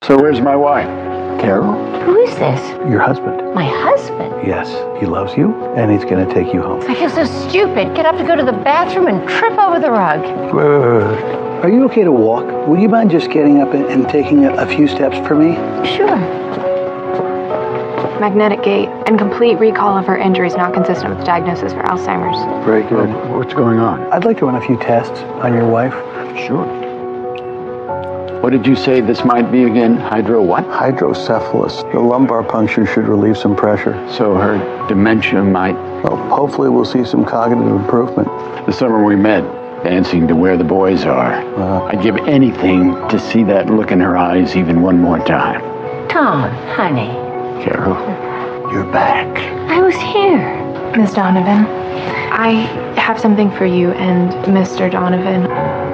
So where's my wife? Carol? Who is this? Your husband. My husband? Yes, he loves you, and he's going to take you home. I feel so stupid. Get up to go to the bathroom and trip over the rug. Wait. Are you okay to walk? Would you mind just getting up and taking a few steps for me? Sure. Magnetic gait and complete recall of her injuries not consistent with diagnosis for Alzheimer's. Very good. What's going on? I'd like to run a few tests on your wife. Sure. What did you say this might be again? Hydro what? Hydrocephalus. The lumbar puncture should relieve some pressure. So her dementia might... Well, hopefully we'll see some cognitive improvement. The summer we met, dancing to Where the Boys Are. I'd give anything to see that look in her eyes even one more time. Tom, honey. Carol, you're back. I was here. Miss Donovan, I have something for you and Mr. Donovan.